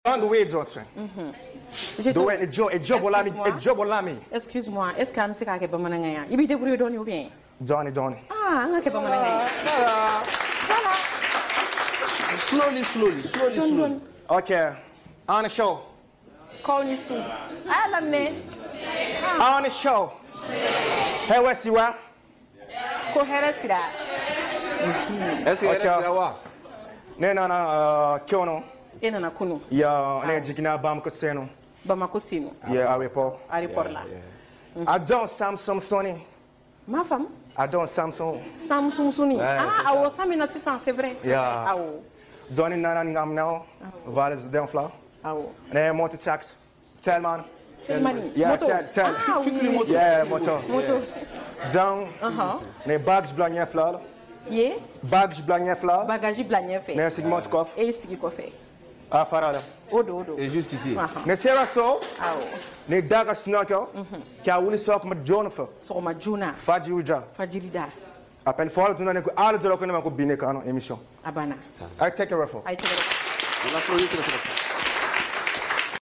Don't wait, Johnson. Excuse-moi, est-ce que c'est quelque chose il débrouille dans nous vient. Johnny. Ah, on a quelque voilà. Slowly. Okay. On the show. Konisu. Ah, l'amener. On the show. Hey, what's you at? Cohérence. Est-ce que Non, Kyono. Et non, Kunu. Yeah, on est jigina Bamako Seno. Bamako Sino. Yeah, aéroport. Aéroport là. I don't Samsung Sony. Ma femme? I don't Samsung. Samsung Sony. Ah, awo Samina 600, c'est vrai. Yeah. Awo. Johnny Nana Ngam now. Valles down floor. Awo. And motor tax. Tell man. Tell money. Yeah, moto. tell. Ah, oui. Yeah, motor. Down. Ne bags blanc floor. Yeah. Bags blanc floor. Bagage blanc fait. Ne sigmot coffre. Et ce qu'il fait. Ah, farala. Odo. Et jusqu'ici. Ne sera so. Awo. Ne daga snoko. Qui a voulu sortir ma Jonathan. Sur ma Juna. Fajirida. Appelle fort, tu n'as pas de l'occasion de me émission. Abana. I take a referral. I take a referral. On applaudit très fort.